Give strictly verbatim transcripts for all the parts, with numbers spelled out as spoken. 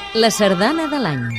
La sardana de l'any.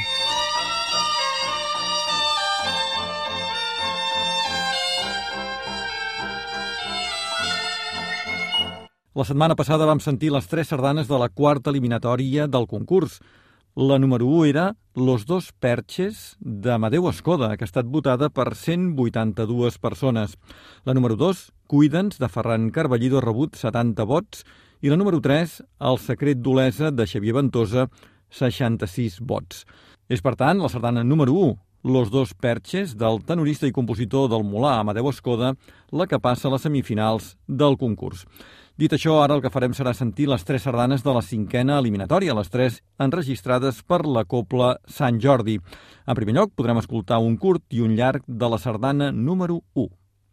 La setmana passada vam sentir les tres sardanes de la quarta eliminatòria del concurs. La número u era Los dos perches d'Amadeu Escoda, que ha estat votada per cent vuitanta-dues persones. La número dos, Cuida'ns, de Ferran Carballido, ha rebut setanta vots. I la número tres, El secret d'Olesa, de Xavier Ventosa, seixanta-sis vots. És, per tant, la sardana número u, Los dos perches, del tenorista i compositor del Molar, Amadeu Escoda, la que passa a les semifinals del concurs. Dit això, ara el que farem serà sentir les tres sardanes de la cinquena eliminatòria, les tres enregistrades per la Cobla Sant Jordi. En primer lloc, podrem escoltar un curt i un llarg de la sardana número u.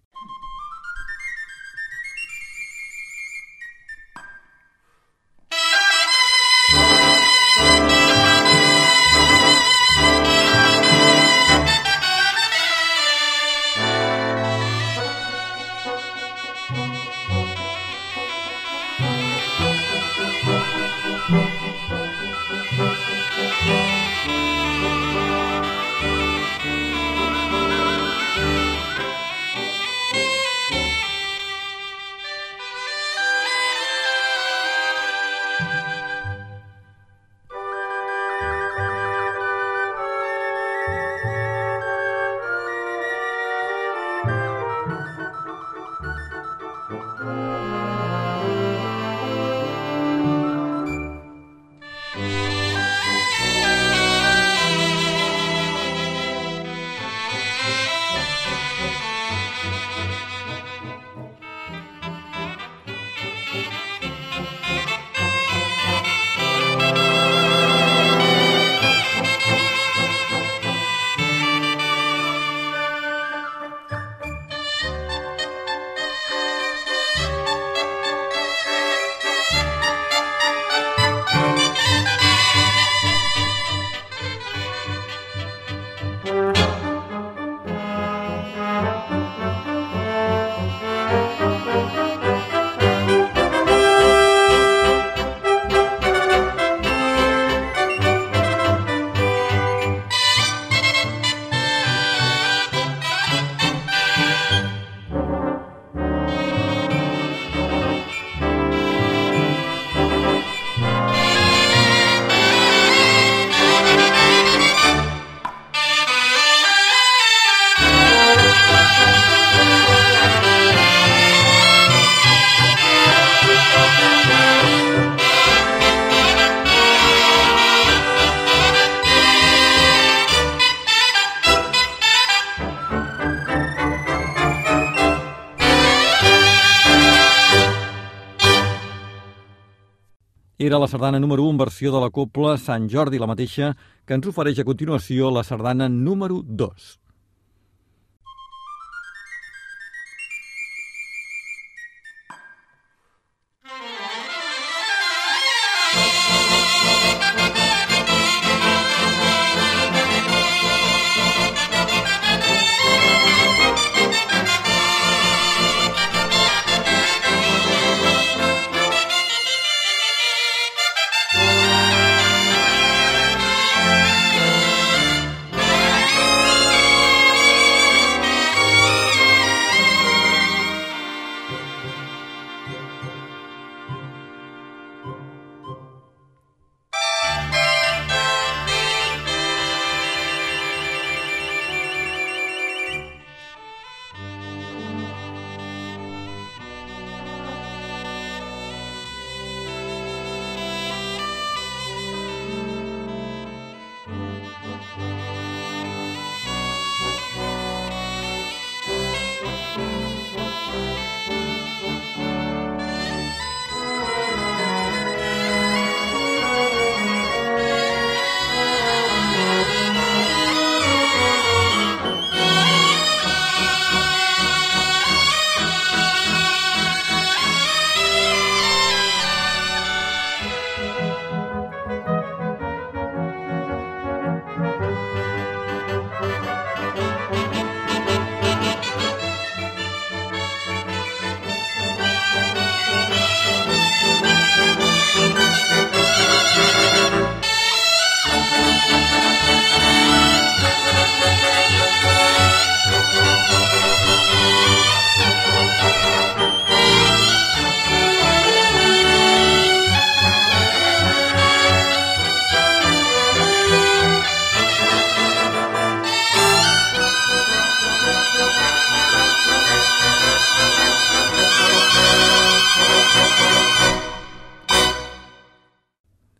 Era la sardana número u en versió de la Cobla Sant Jordi, la mateixa que ens ofereix a continuació la sardana número dos.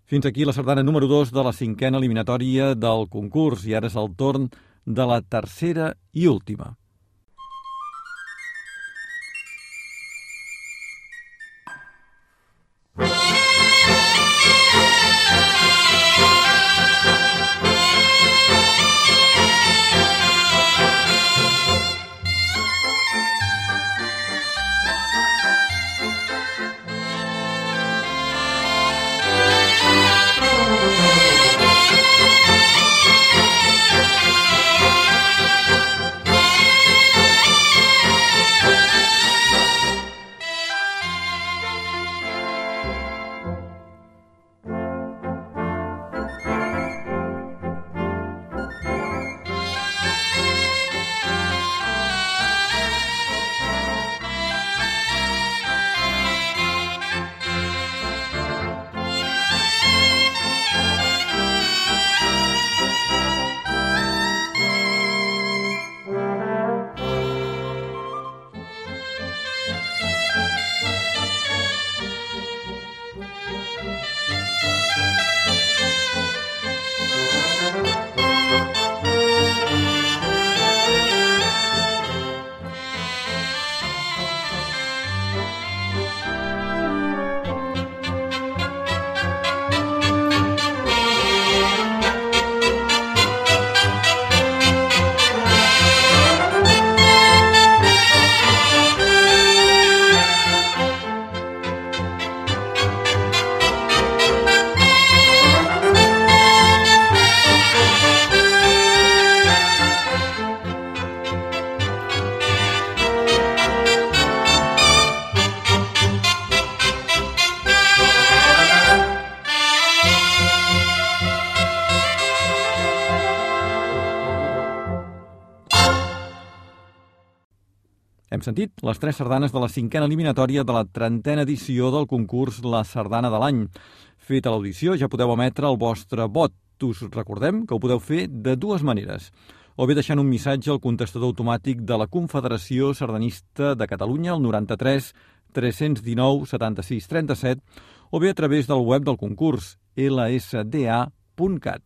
Fins aquí la sardana número dos de la cinquena eliminatòria del concurs i ara és el torn de la tercera i última. Hem sentit les tres sardanes de la cinquena eliminatòria de la trentena edició del concurs La Sardana de l'Any. Feta l'audició, ja podeu emetre el vostre vot. Us recordem que ho podeu fer de dues maneres. O bé deixant un missatge al contestador automàtic de la Confederació Sardanista de Catalunya, al noranta-tres tres-cents dinou setanta-sis trenta-set, o bé a través del web del concurs, ela essa de a punt cat.